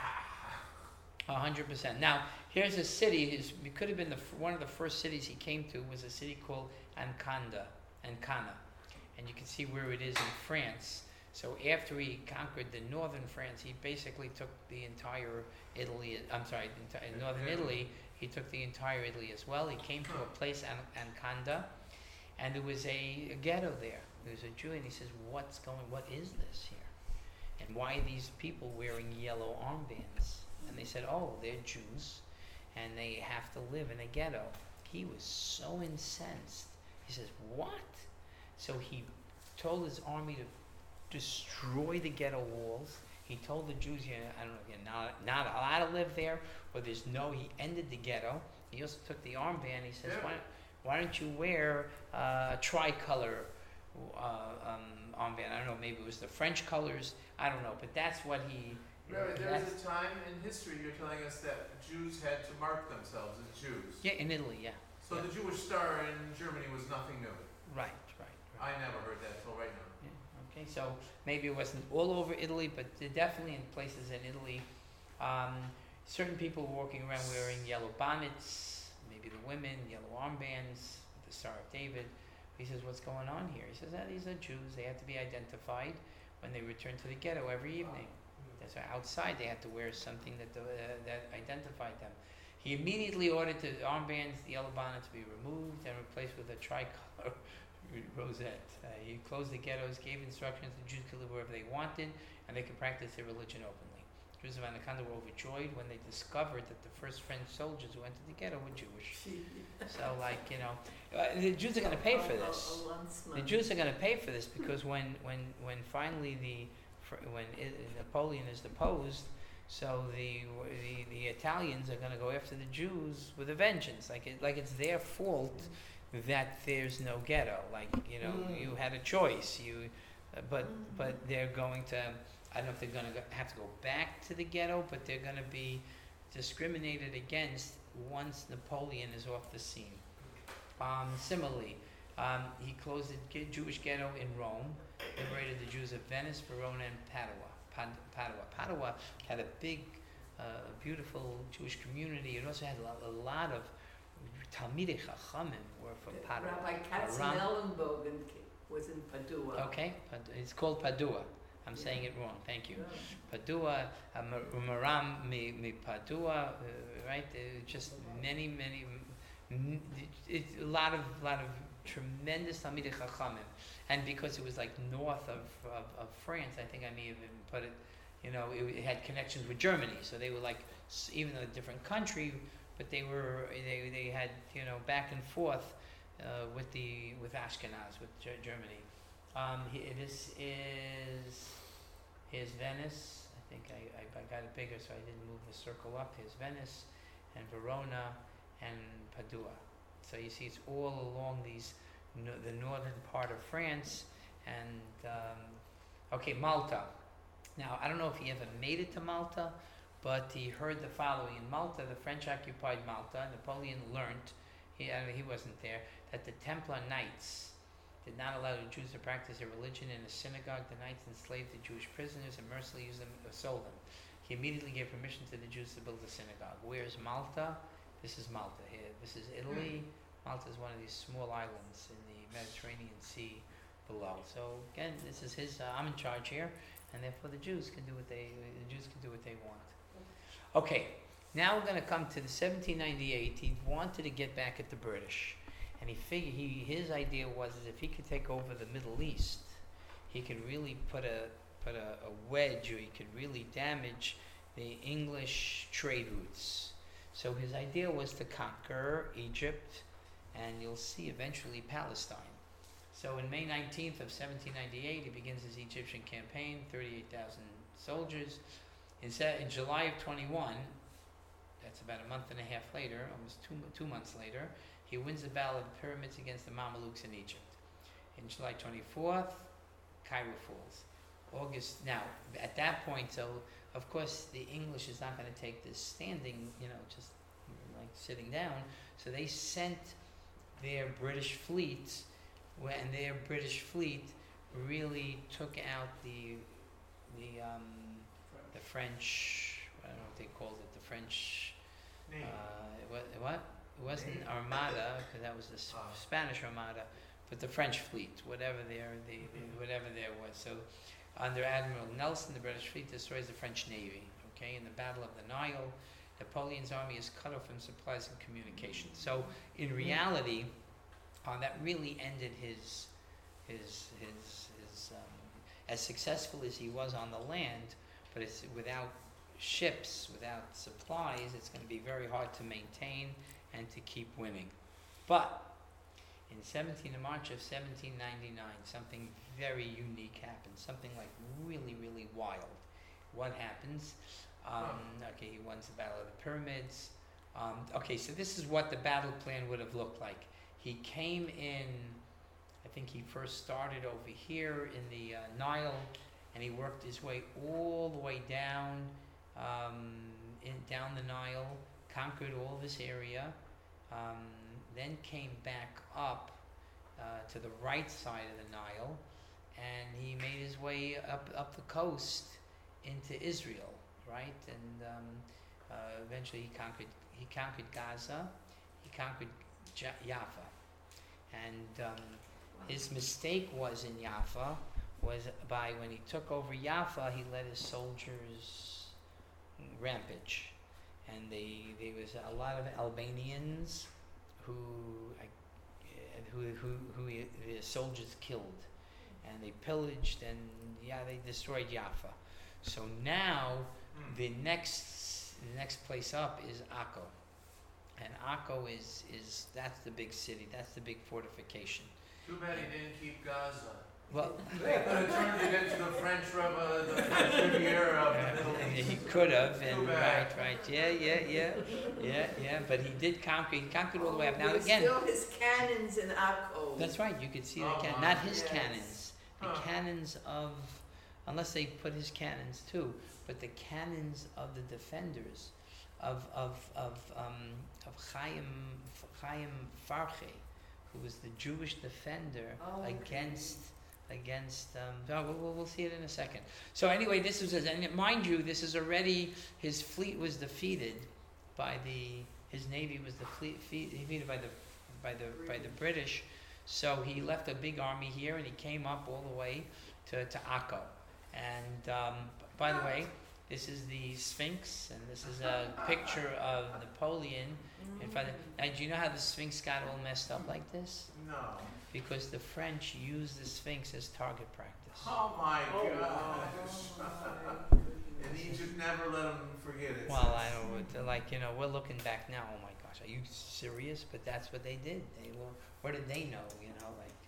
A hundred percent. Now, here's a city. His, it could have been the f- one of the first cities he came to was a city called Ancona, Ancona, and you can see where it is in France. So after he conquered the northern France, he basically took the entire Italy. I'm sorry, the entire northern Italy. He took the entire Italy as well. He came to a place, An- Ancona, and there was a, a ghetto there. There was a Jew, and he says, "What's going? What is this here? And why are these people wearing yellow armbands?" And they said, "Oh, they're Jews, and they have to live in a ghetto." He was so incensed. He says, "What?" So he told his army to destroy the ghetto walls. He told the Jews, you know, I don't know, you're not, not allowed to live there, or there's no, he ended the ghetto. He also took the armband. He says, Yeah. why, why don't you wear uh, a tricolor uh, um, armband? I don't know, maybe it was the French colors. I don't know, but that's what he... Right, there that's- was a time in history you're telling us that Jews had to mark themselves as Jews. Yeah, in Italy, yeah. So the Jewish star in Germany was nothing new. Right, right, right. I never heard that till right now. Yeah, okay, so maybe it wasn't all over Italy, but definitely in places in Italy. Um, certain people walking around wearing yellow bonnets, maybe the women, yellow armbands, with the Star of David. He says, "What's going on here?" He says, ah, "These are Jews. They have to be identified when they return to the ghetto every evening. That's why outside they had to wear something that the, uh, that identified them." He immediately ordered the armbands, the yellow bonnet, to be removed and replaced with a tricolor rosette. Uh, he closed the ghettos, gave instructions the Jews could live wherever they wanted, and they could practice their religion openly. Jews of Anaconda were overjoyed when they discovered that the first French soldiers who entered the ghetto were Jewish. So, like, you know, uh, the Jews are going to pay for this. The Jews are going to pay for this because when, when, when finally the when I- Napoleon is deposed, so the, the the Italians are going to go after the Jews with a vengeance. Like it, like it's their fault that there's no ghetto. Like, you know, Mm. you had a choice. You, uh, but but they're going to. I don't know if they're going to have to go back to the ghetto, but they're going to be discriminated against once Napoleon is off the scene. Um, similarly, um, he closed the Ge- Jewish ghetto in Rome, liberated the Jews of Venice, Verona, and Padua. Pad- Padua. Padua had a big, uh, beautiful Jewish community. It also had a lot, a lot of Talmidei Chachamim were from Padua. Rabbi Aram- Katzenellenbogen was in Padua. Okay, Pad- it's called Padua. I'm Yeah. saying it wrong. Thank you. Yeah. Padua, uh, Mar- Maram mi, mi Padua, uh, right? Uh, just many, many, m- it's a lot of, lot of tremendous Talmidei Chachamim, and because it was like north of, of, of France, I think I may have even put it, you know, it, it had connections with Germany, so they were like, s- even though a different country, but they were, they, they had, you know, back and forth uh, with the, with Ashkenaz, with Ge- Germany. Um, he, this is, here's Venice. I think I, I, I got it bigger, so I didn't move the circle up. Here's Venice, and Verona, and Padua. So you see, it's all along these, no, the northern part of France, and um, okay, Malta. Now, I don't know if he ever made it to Malta, but he heard the following. In Malta, the French occupied Malta. Napoleon learnt, he, I mean, he wasn't there, that the Templar Knights did not allow the Jews to practice their religion in a synagogue. The Knights enslaved the Jewish prisoners and mercilessly used them, uh, sold them. He immediately gave permission to the Jews to build a synagogue. Where's Malta? This is Malta here. This is Italy. Malta is one of these small islands in the Mediterranean Sea below. So again, this is his, uh, I'm in charge here, and therefore the Jews can do what they, the Jews can do what they want. Okay, now we're going to come to the seventeen ninety-eight. He wanted to get back at the British, and he figured he his idea was is if he could take over the Middle East, he could really put a put a, a wedge, or he could really damage the English trade routes. So his idea was to conquer Egypt, and you'll see eventually Palestine. So in May nineteenth of seventeen ninety-eight, he begins his Egyptian campaign, thirty-eight thousand soldiers. In, in July of twenty-one, that's about a month and a half later, almost two, two months later, he wins the Battle of the Pyramids against the Mamelukes in Egypt. In July twenty-fourth, Cairo falls. August, now, at that point, so, of course, the English is not going to take this standing, you know, just like sitting down, so they sent their British fleet, and their British fleet really took out the, the, um, the French, I don't know what they called it, the French, Navy. uh, what, what? It wasn't Navy. Armada, because that was the S- Ah. Spanish Armada, but the French fleet, whatever there, the, the, whatever there was. So, under Admiral Nelson, the British fleet destroys the French Navy. Okay, in the Battle of the Nile, Napoleon's army is cut off from supplies and communication. So, in reality, uh, that really ended his, his, his, his. Um, as successful as he was on the land, but it's without ships, without supplies, it's going to be very hard to maintain and to keep winning. But in seventeenth of March of seventeen ninety-nine, something very unique happened, something like really, really wild. What happens? Um, okay, he wins the Battle of the Pyramids. Um, okay, so this is what the battle plan would have looked like. He came in, I think he first started over here in the uh, Nile, and he worked his way all the way down, um, in, down the Nile, conquered all this area, um, then came back up uh, to the right side of the Nile, and he made his way up, up the coast into Israel, right? And um, uh, eventually he conquered, he conquered Gaza, he conquered Ja- Jaffa. And um, his mistake was in Jaffa, was by when he took over Jaffa, he let his soldiers rampage. And they, there was a lot of Albanians who, I, who, who, who he, the soldiers killed. And they pillaged and, yeah, they destroyed Jaffa. So now, Mm. the next, the next place up is Akko. And Akko is, is, that's the big city, that's the big fortification. Too bad he didn't keep Gaza. Well, They could have turned it into the French, Rev- uh, the French Riviera of the Middle and East. he could have, and Too right, bad. right, yeah, yeah, yeah, yeah, yeah, but he did conquer, he conquered all the way up. Now There's again, still his cannons in Akko. that's right, you could see the Oh, can, my. not his Yes. cannons, the Huh. cannons of, unless they put his cannons too, but the cannons of the defenders, of, of, of, um, of Chaim, Chaim Farche, who was the Jewish defender Oh, okay. against, against, um, oh, we'll, we'll, we'll see it in a second. So anyway, this was, and mind you, this is already, his fleet was defeated by the, his navy was the fleet, fe- defeated by the, by the, by the British. So he left a big army here, and he came up all the way to, to Akko. And um, by the way, this is the Sphinx, and this is a picture of Napoleon in front of. Now, do you know how the Sphinx got all messed up like this? No. Because the French used the Sphinx as target practice. Oh my Oh, gosh. wow. And Egypt never let him forget it. Well, I don't know, what- like, you know, we're looking back now, oh my gosh, are you serious? But that's what they did. They were, what did they know, you know, like,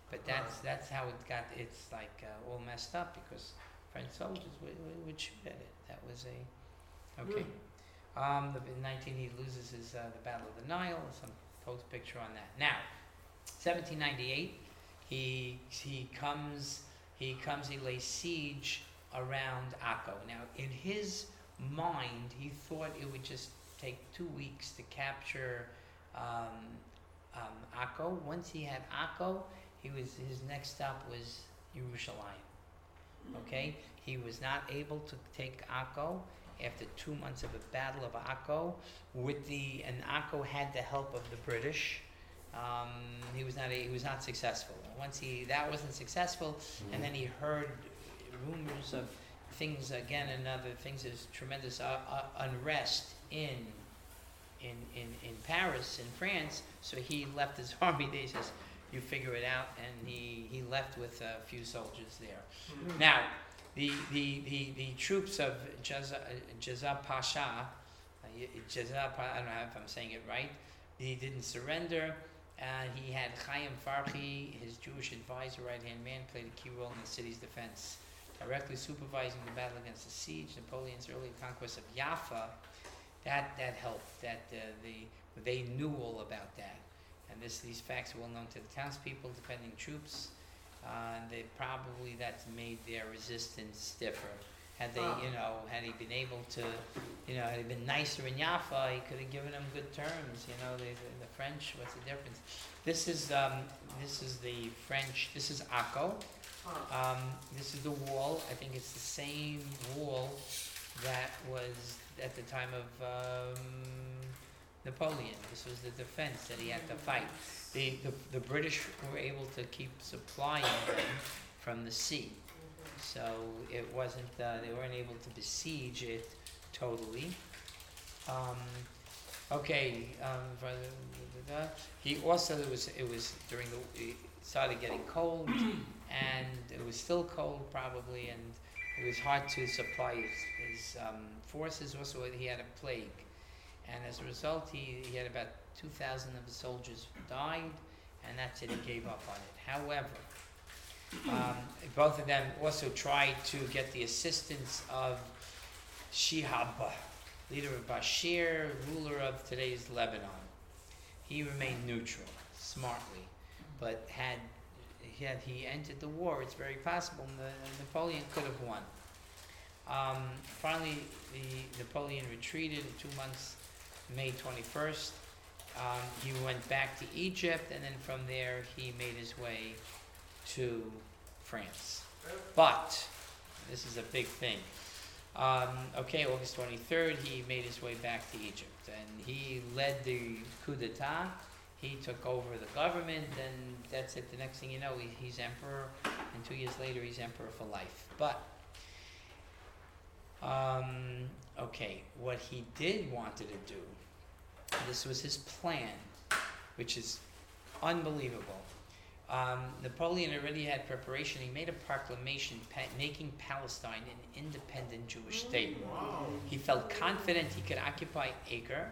But that's that's how it got. It's like uh, all messed up because French soldiers would, would, would shoot at it. That was a okay. Um, the, in nineteen he loses his uh, the Battle of the Nile. Some post picture on that. Now, seventeen ninety-eight, he he comes he comes he lays siege around Akko. Now, in his mind, he thought it would just take two weeks to capture um, um, Akko. Once he had Akko, he was his next stop was Yerushalayim. Okay, he was not able to take Akko after two months of a battle of Akko with the and Akko had the help of the British. Um, he was not a, he was not successful. Once he that wasn't successful, mm-hmm. and then he heard rumors of things again and other things. There's tremendous uh, uh, unrest in in in in Paris in France. So he left his army. He says, "You figure it out," and he he left with a few soldiers there. Mm-hmm. Now. The, the, the, the troops of Jaza, Jaza Pasha, uh, Jaza, I don't know if I'm saying it right, he didn't surrender. Uh, he had Chaim Farhi, his Jewish advisor, right-hand man, played a key role in the city's defense, directly supervising the battle against the siege, Napoleon's early conquest of Jaffa. That that helped. That uh, the they knew all about that, and this these facts were well known to the townspeople, defending troops. Uh, and they probably that's made their resistance stiffer. Had they, you know, had he been able to, you know, had he been nicer in Jaffa, he could have given them good terms. You know, they, the, the French. What's the difference? This is um, this is the French. This is Akko. Um, this is the wall. I think it's the same wall that was at the time of um, Napoleon. This was the defense that he had to fight. The, the the British were able to keep supplying them from the sea, so it wasn't uh, they weren't able to besiege it totally. Um, okay, um, for the, the, the, he also it was it was during the it started getting cold, and it was still cold probably, and it was hard to supply his, his um, forces. Also, he had a plague, and as a result, he he had about two thousand of the soldiers died, and that's it, he gave up on it. However, um, both of them also tried to get the assistance of Shihab, leader of Bashir, ruler of today's Lebanon. He remained neutral, smartly, but had, had he entered the war, it's very possible the, Napoleon could have won. Um, finally, the Napoleon retreated in two months, May twenty-first. Um, he went back to Egypt, and then from there he made his way to France. But, this is a big thing. Um, okay, August twenty-third, he made his way back to Egypt, and he led the coup d'etat. He took over the government, and that's it. The next thing you know, he, he's emperor, and two years later he's emperor for life. But, um, okay, what he did wanted to do, this was his plan, which is unbelievable. Um, Napoleon already had preparation. He made a proclamation pa- making Palestine an independent Jewish state. Wow. He felt confident he could occupy Acre,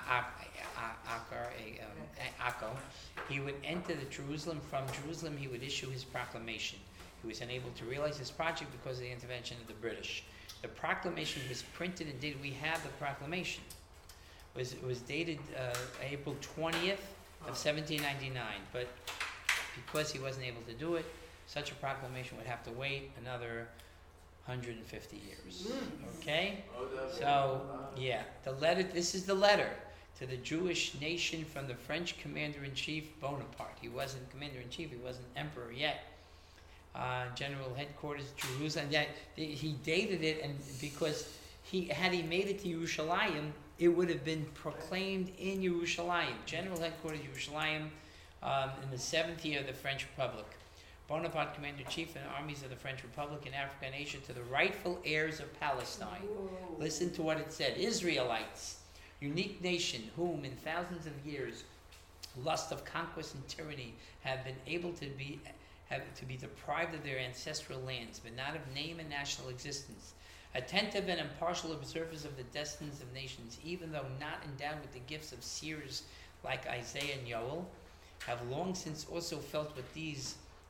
Akko. He would enter the Jerusalem. From Jerusalem, he would issue his proclamation. He was unable to realize his project because of the intervention of the British. The proclamation was printed and dated. We have the proclamation. It was, it was dated uh, April twentieth of seventeen ninety-nine, but because he wasn't able to do it, such a proclamation would have to wait another one hundred fifty years. Okay? So, yeah, the letter, this is the letter to the Jewish nation from the French Commander-in-Chief Bonaparte. He wasn't Commander-in-Chief, he wasn't Emperor yet. Uh, General Headquarters, Jerusalem. Yeah, he dated it, and because he had he made it to Yerushalayim, it would have been proclaimed in Yerushalayim. General Headquarters, Yerushalayim, um, in the seventh year of the French Republic. Bonaparte, Commander-in-Chief in the armies of the French Republic in Africa and Asia, to the rightful heirs of Palestine. Whoa. Listen to what it said. Israelites, unique nation, whom in thousands of years, lust of conquest and tyranny have been able to be have to be deprived of their ancestral lands, but not of name and national existence. Attentive and impartial observers of the destinies of nations, even though not endowed with the gifts of seers like Isaiah and Yoel, have long since also felt what these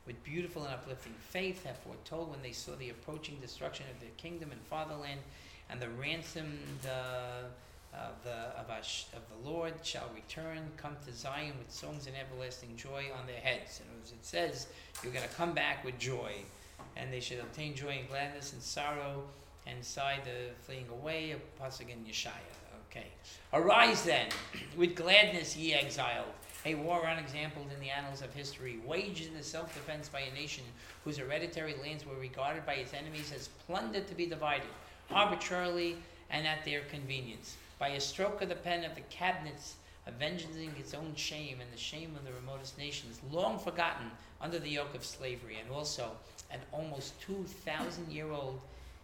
with beautiful and uplifting faith, have foretold when they saw the approaching destruction of their kingdom and fatherland, and the ransomed uh, of the of, our, of the Lord shall return, come to Zion with songs and everlasting joy on their heads. And as it says, you're going to come back with joy, and they should obtain joy and gladness and sorrow, and sigh the fleeing away. A pasuk in Yeshaya. Okay. Arise then, with gladness, ye exiled. A war unexampled in the annals of history, waged in the self-defense by a nation whose hereditary lands were regarded by its enemies as plundered to be divided, arbitrarily and at their convenience. By a stroke of the pen of the cabinets, avenging its own shame and the shame of the remotest nations, long forgotten under the yoke of slavery, and also an almost two thousand year old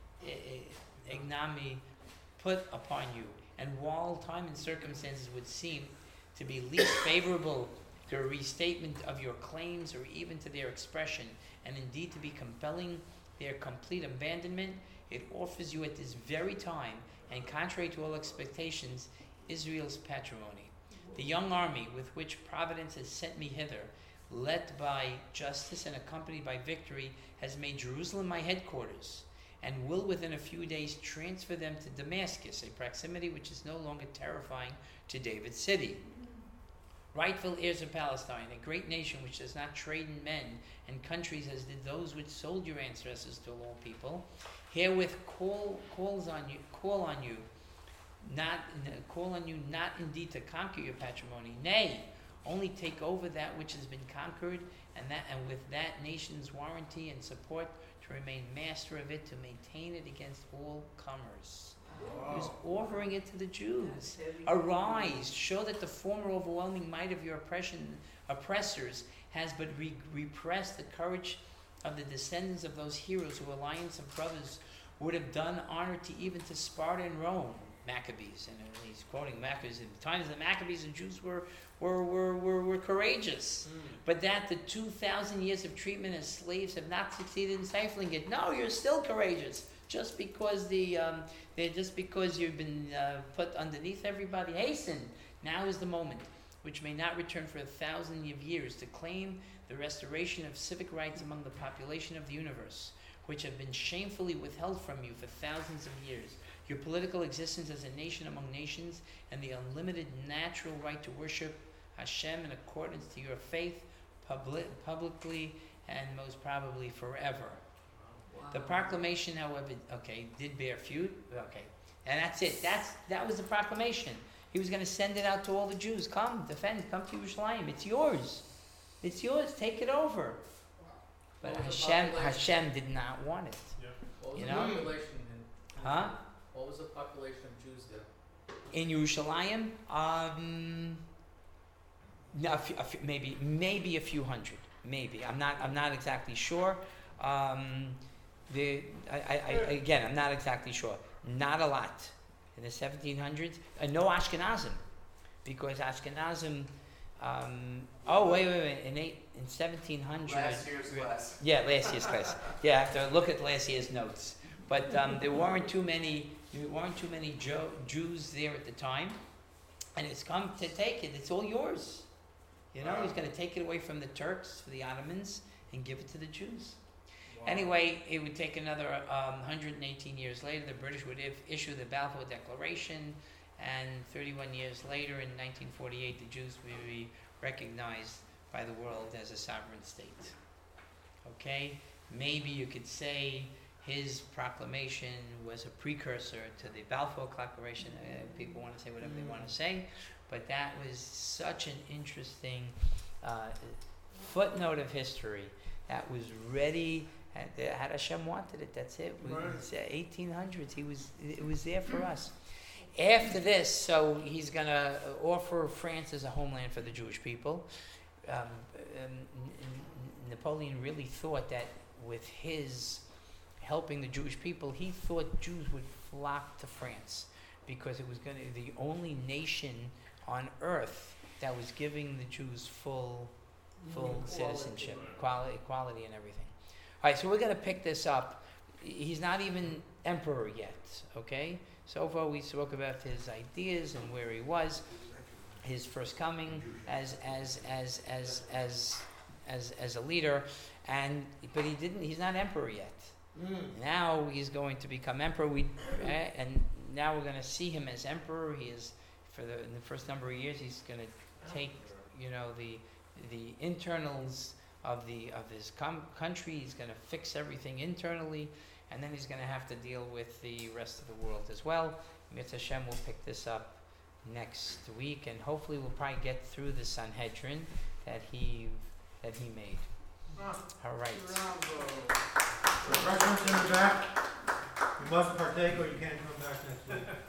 ignominy put upon you. And while time and circumstances would seem to be least favorable to a restatement of your claims or even to their expression, and indeed to be compelling their complete abandonment, it offers you at this very time, and contrary to all expectations, Israel's patrimony. The young army with which Providence has sent me hither, led by justice and accompanied by victory, has made Jerusalem my headquarters, and will within a few days transfer them to Damascus, a proximity which is no longer terrifying to David's city. Rightful heirs of Palestine, a great nation which does not trade in men and countries as did those which sold your ancestors to all people, herewith call calls on you, call on you, not call on you not indeed to conquer your patrimony, nay, only take over that which has been conquered, and that and with that nation's warranty and support to remain master of it, to maintain it against all comers. Wow. He was offering it to the Jews. That's heavy. Arise, show that the former overwhelming might of your oppression, oppressors has but re- repressed the courage of the descendants of those heroes who, alliance of brothers, would have done honor to even to Sparta and Rome. Maccabees, and he's quoting Maccabees. In the times of the Maccabees, the Jews were were were were, were courageous, Mm. but that the two thousand years of treatment as slaves have not succeeded in stifling it. No, you're still courageous. Just because the um, they're just because you've been uh, put underneath everybody, hasten. Now is the moment, which may not return for a thousand of years, to claim the restoration of civic rights among the population of the universe, which have been shamefully withheld from you for thousands of years. Your political existence as a nation among nations, and the unlimited natural right to worship Hashem in accordance to your faith, public, publicly and most probably forever. Wow. The proclamation, however, okay, did bear fruit. Okay, and that's it. That's that was the proclamation. He was going to send it out to all the Jews. Come, defend. Come to Yerushalayim. It's yours. It's yours. Take it over. But What was the Hashem, population? Hashem did not want it. What was You the know? population in, Huh? what was the population of Jews there? In Yerushalayim, um, no, a few, a few, maybe maybe a few hundred. Maybe I'm not. I'm not exactly sure. Um, the I, I, I again, I'm not exactly sure. Not a lot in the seventeen hundreds. Uh, no Ashkenazim, because Ashkenazim. Um, oh wait, wait, wait. In eight, in seventeen hundred. Last year's class. Yeah, last year's class. Yeah, I have to look at last year's notes. But um, there weren't too many. There weren't too many Jo- Jews there at the time, and it's come to take it. It's all yours. You know, he's going to take it away from the Turks, for the Ottomans, and give it to the Jews. Wow. Anyway, it would take another um, one hundred eighteen years later. The British would if, issue the Balfour Declaration, and thirty-one years later, in nineteen forty-eight, the Jews would be recognized by the world as a sovereign state. Okay, maybe you could say his proclamation was a precursor to the Balfour Declaration. Uh, people want to say whatever they want to say, but that was such an interesting uh, footnote of history that was ready. Had, had Hashem wanted it, that's it. We- Right. It's uh, eighteen hundreds. He was. It was there for us. After this, so he's going to offer France as a homeland for the Jewish people. Um, um, N- N- Napoleon really thought that with his helping the Jewish people, he thought Jews would flock to France because it was going to be the only nation on earth that was giving the Jews full, full Equality. citizenship, equality, equality, and everything. All right, so we're going to pick this up. He's not even emperor yet. Okay, so far we spoke about his ideas and where he was, his first coming as as as as as as as a leader, and but he didn't. He's not emperor yet. Mm. Now he's going to become emperor. We eh, and now we're going to see him as emperor. He is for the in the first number of years. He's going to take you know the the internals of the of his com- country. He's going to fix everything internally, and then he's going to have to deal with the rest of the world as well. Mitzvah Hashem will pick this up next week, and hopefully we'll probably get through the Sanhedrin that he that he made. All right. Bravo. Refreshments in the back. You must partake or you can't come back next week.